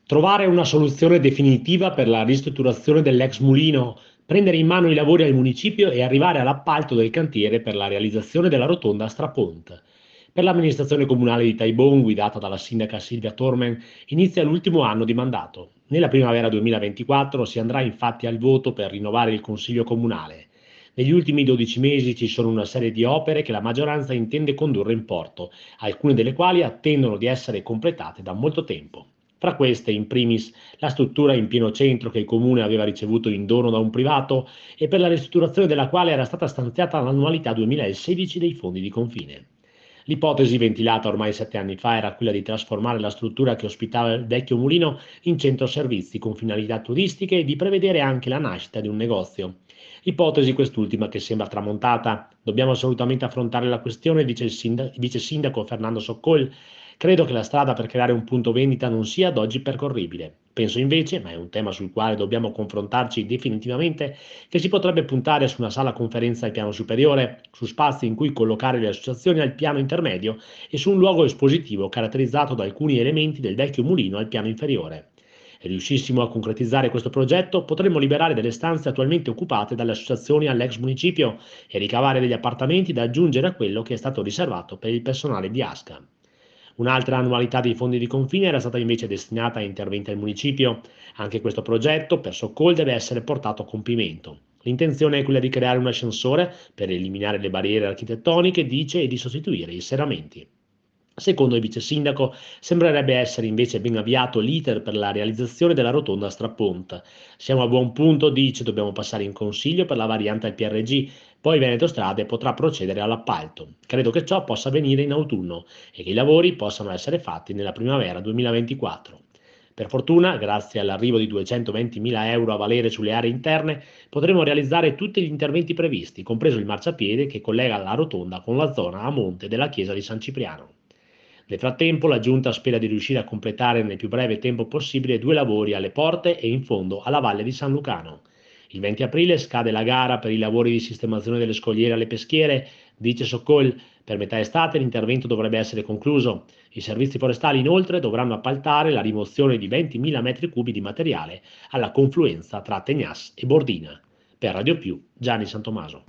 Trovare una soluzione definitiva per la ristrutturazione dell'ex mulino, prendere in mano i lavori al municipio e arrivare all'appalto del cantiere per la realizzazione della rotonda Strapont. Per l'amministrazione comunale di Taibon, guidata dalla sindaca Silvia Tormen, inizia l'ultimo anno di mandato. Nella primavera 2024 si andrà infatti al voto per rinnovare il consiglio comunale. Negli ultimi 12 mesi ci sono una serie di opere che la maggioranza intende condurre in porto, alcune delle quali attendono di essere completate da molto tempo. Fra queste, in primis, la struttura in pieno centro che il comune aveva ricevuto in dono da un privato e per la ristrutturazione della quale era stata stanziata l'annualità 2016 dei fondi di confine. L'ipotesi ventilata ormai 7 anni fa era quella di trasformare la struttura che ospitava il vecchio mulino in centro servizi con finalità turistiche e di prevedere anche la nascita di un negozio. Ipotesi quest'ultima che sembra tramontata. Dobbiamo assolutamente affrontare la questione, dice il vice sindaco Fernando Soccol. Credo che la strada per creare un punto vendita non sia ad oggi percorribile. Penso invece, ma è un tema sul quale dobbiamo confrontarci definitivamente, che si potrebbe puntare su una sala conferenza al piano superiore, su spazi in cui collocare le associazioni al piano intermedio e su un luogo espositivo caratterizzato da alcuni elementi del vecchio mulino al piano inferiore. Se riuscissimo a concretizzare questo progetto, potremmo liberare delle stanze attualmente occupate dalle associazioni all'ex municipio e ricavare degli appartamenti da aggiungere a quello che è stato riservato per il personale di Asca. Un'altra annualità dei fondi di confine era stata invece destinata a interventi al municipio. Anche questo progetto, per Soccol, deve essere portato a compimento. L'intenzione è quella di creare un ascensore per eliminare le barriere architettoniche, dice, e di sostituire i serramenti. Secondo il vice sindaco, sembrerebbe essere invece ben avviato l'iter per la realizzazione della rotonda Strappont. Siamo a buon punto, dice, dobbiamo passare in consiglio per la variante al PRG, poi Veneto Strade potrà procedere all'appalto. Credo che ciò possa avvenire in autunno e che i lavori possano essere fatti nella primavera 2024. Per fortuna, grazie all'arrivo di 220.000 euro a valere sulle aree interne, potremo realizzare tutti gli interventi previsti, compreso il marciapiede che collega la rotonda con la zona a monte della chiesa di San Cipriano. Nel frattempo la Giunta spera di riuscire a completare nel più breve tempo possibile due lavori alle porte e in fondo alla valle di San Lucano. Il 20 aprile scade la gara per i lavori di sistemazione delle scogliere alle peschiere, dice Soccol. Per metà estate l'intervento dovrebbe essere concluso. I servizi forestali inoltre dovranno appaltare la rimozione di 20.000 metri cubi di materiale alla confluenza tra Tegnas e Bordina. Per Radio Più, Gianni Santomaso.